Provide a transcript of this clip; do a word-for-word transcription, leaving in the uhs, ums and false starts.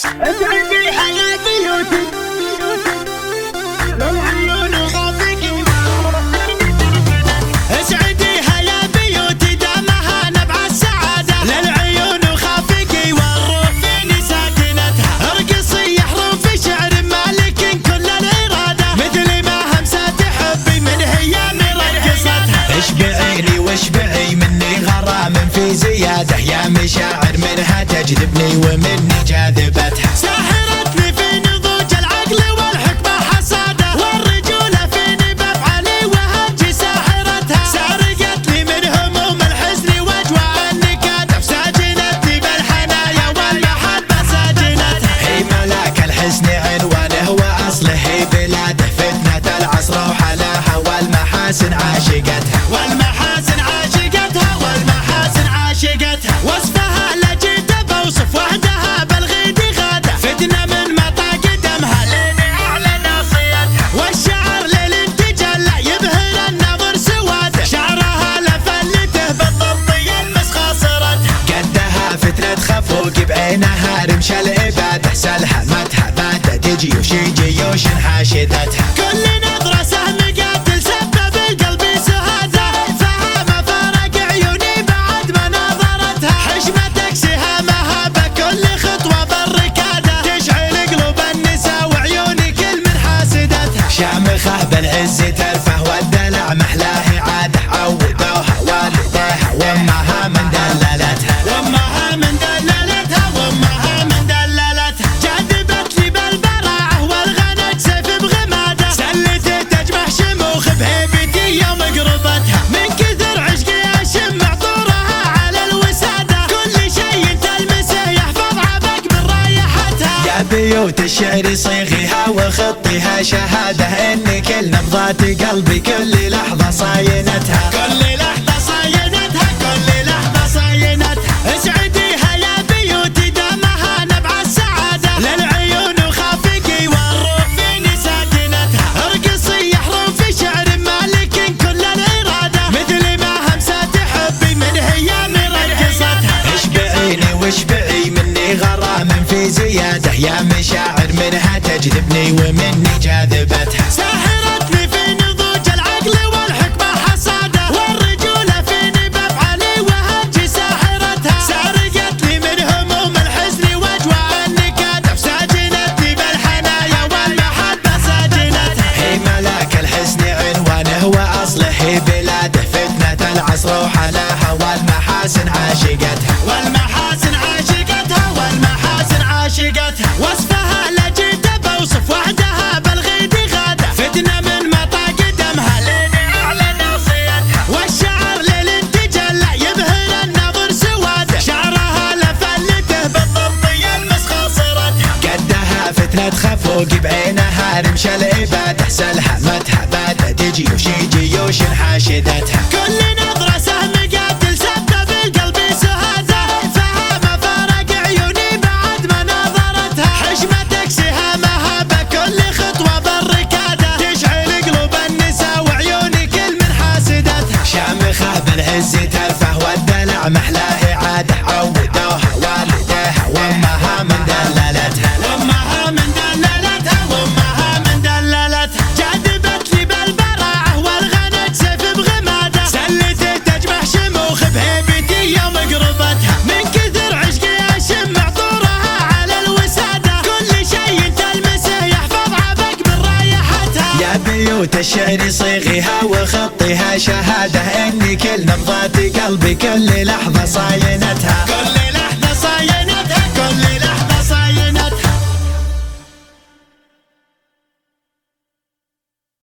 اسعدي حياة بيوتي للعيون وغافقي اسعدي حياة بيوتي دامها نبع السعادة للعيون وخافقي والروح فيني ساكنتها ارقصي حروف شعر مالك كل الإرادة مثل ما همسات حبي من هيام رقصتها اشبعيني واشبعي مني غرام في زيادة يا مشاعر منها تجذبني ومني جاذبتها ساحرتني في نضوج العقل والحكمة حصادة والرجولة فيني بافعالي وهمجي ساحرتها سرقتني من هموم الحزن واجواء النكات ساجنتني بالحنايا والمحبة ساجنتها هي ملاك الحسن عنوانه واصله هي بلاده فتنة العصر وحلاها والمحاسن عاشقتها والمحاسن عاشقتها والمحاسن عاشقتها وصفها لجيت بوصف وحدها بالغيد غاده فتنة من مطا قدمها لين اعلى ناصيتها والشعر للانتجلى يبهر النظر سواده شعرها لفلته بالضبط يلمس خاصرتها قدها فتنة خفوق بعينها رمش العبادة سلها متها باتت جيوش جيوش حاشدتها كل نظرة سهم قاتل سبب القلب سهادة فهمة فرق عيوني بعد ما نظرتها حشمتك سهامها بكل خطوة بالركادة تشعل قلوب النساء وعيوني كل من حاسدتها شامخة بالعز ترفه والدلع محلاه عاده عودوها والديها وامها من دللتها وامها من دللتها وامها من دللتها جذبت لي بالبراعة والغنج سيف بغمادة سلته تجمح شموخ بهيبتي يوم قربتها من كثر عشقي اشم عطورها على الوسادة كل شيء تلمسه يحفظ عبق من رايحتها يا بيوت الشعر صيغها وخطها شهادة ان كل نبضات قلبي كل لحظة صاينتها كل لحظة صاينتها كل لحظة صاينتها اسعديها يا بيوتي دامها نبع السعادة للعيون وخافقي والروح فيني ساكنتها ارقصي حروف شعر مالك كل الإرادة مثل ما همسات حبي من هيام رقصتها اشبعيني واشبعي مني غرام في زيادة يا مشاعر منها تجذبني ومني جاذبتها ساحرتني في نضوج العقل والحكمة حصادة والرجولة فيني بافعالي وهمجي ساحرتها سرقتني من هموم الحزن واجواء النكات ساجنتني بالحنايا والمحبة ساجنتها هي ملاك الحسن عنوانه واصله هي بلاده فتنة العصر وحلاها والمحاسن عاشقتها والمحاسن عاشقتها والمحاسن عاشقتها وصفها لجيت بوصف وحدها بالغيد غاده فتنة من مطا قدمها لين اعلى ناصيتها والشعر للانتجلى يبهر النظر سواده شعرها لفلته بالضبط يلمس خاصرتها قدها فتنة خفوق بعينها رمش العبادة سلها متها باتت جيوش جيوش حاشدتها كل نظرة سهم قاتل سبب القلب سهادة فهمة فرق عيوني بعد ما نظرتها حشمتك سهامها بكل خطوة بالركادة تشعل قلوب النساء وعيوني كل من حاسدتها شامخة بالعز ترفه والدلع محلاه عاده عودوها والديها وامها من دللتها وامها من دللتها وامها من دللتها جذبت لي بالبراعة والغنج سيف بغمادة سلته تجمح شموخ بهيبتي يوم قربتها من كثر عشقي اشم عطورها على الوسادة كل شيء تلمسه يحفظ عبق من رايحتها يا بيوت الشعر صيغها وخطها شهادة ان كل نبضات قلبي كل لحظة صاينتها كل